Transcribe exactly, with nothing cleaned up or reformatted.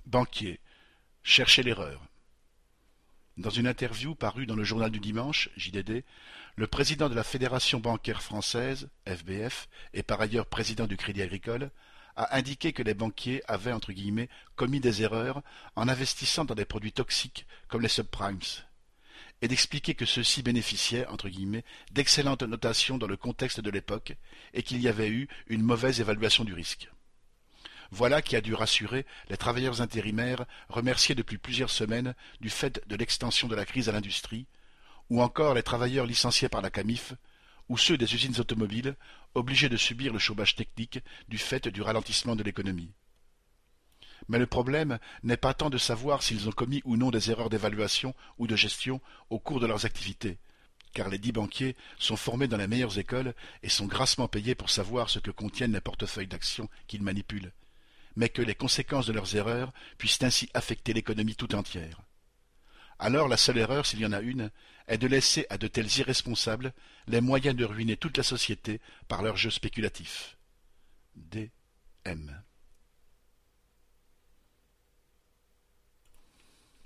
Banquier, cherchez l'erreur. Dans une interview parue dans le Journal du Dimanche, J D D, le président de la Fédération bancaire française, F B F, et par ailleurs président du Crédit Agricole, a indiqué que les banquiers avaient entre guillemets commis des erreurs en investissant dans des produits toxiques comme les subprimes, et d'expliquer que ceux-ci bénéficiaient entre guillemets d'excellentes notations dans le contexte de l'époque et qu'il y avait eu une mauvaise évaluation du risque. Voilà qui a dû rassurer les travailleurs intérimaires remerciés depuis plusieurs semaines du fait de l'extension de la crise à l'industrie, ou encore les travailleurs licenciés par la Camif, ou ceux des usines automobiles obligés de subir le chômage technique du fait du ralentissement de l'économie. Mais le problème n'est pas tant de savoir s'ils ont commis ou non des erreurs d'évaluation ou de gestion au cours de leurs activités, car les dix banquiers sont formés dans les meilleures écoles et sont grassement payés pour savoir ce que contiennent les portefeuilles d'actions qu'ils manipulent, mais que les conséquences de leurs erreurs puissent ainsi affecter l'économie tout entière. Alors la seule erreur, s'il y en a une, est de laisser à de tels irresponsables les moyens de ruiner toute la société par leurs jeux spéculatifs. D. M.